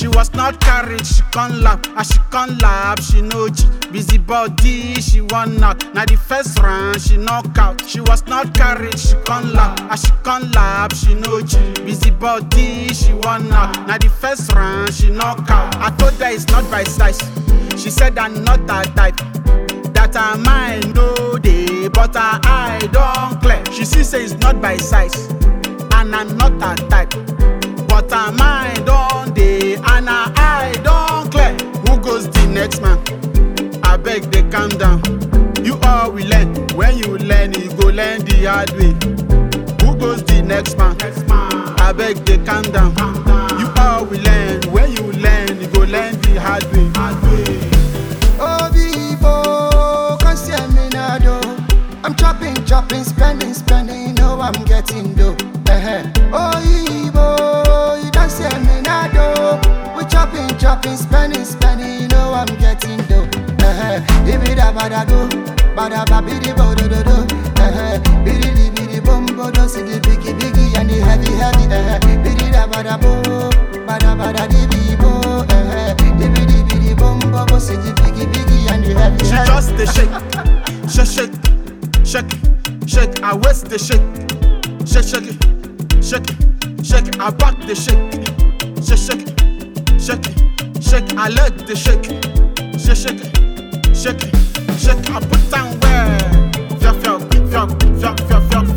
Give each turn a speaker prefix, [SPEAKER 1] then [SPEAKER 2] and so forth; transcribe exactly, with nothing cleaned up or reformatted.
[SPEAKER 1] She was not carried, she can't laugh. As she can't laugh, she no G. Busy body, she won out. Now the first round, she knock out. She was not carried, she can't laugh. As she can't laugh, she no G. Busy body, she won out. Now the first round, she knock out. I told her it's not by size. She said I'm not that type. That her mind no day, but her eye don't clear. She see say it's not by size, and I'm not that type. But her mind don't day, and her eye don't clear. Who goes the next man? I beg they calm down. You all will learn. When you learn, you go learn the hard way. Who goes the next man? I beg they calm down. You all will learn. When you learn, you go learn the hard way.
[SPEAKER 2] Oh, Vivo, Consiaminado. I'm chopping, chopping, spending, spending. You know I'm getting dough. Uh-huh. Oh, Vivo, you don't say me nado. We chopping, chopping, spending, spending. You know I'm getting dough. Uh-huh. Ibidi bada do, bada ba bidi bo do do do. Uh-huh. Bidi di bidi bom bo do. See the biggie biggie and the heavy heavy. Uh-huh. Bidi da bada bo, bada bada di bi bo. Uh-huh. Bidi bidi bom bo bo. See the biggie biggie and the heavy
[SPEAKER 1] She
[SPEAKER 2] heavy.
[SPEAKER 1] just the shake, shake, shake, shake, shake. I waist the shake, shake, shake, shake, shake. I back the shake, shake, shake, shake, shake. I let the shake, shake, shake, shake, shake. I put down where, feel, feel, feel, feel, feel, feel.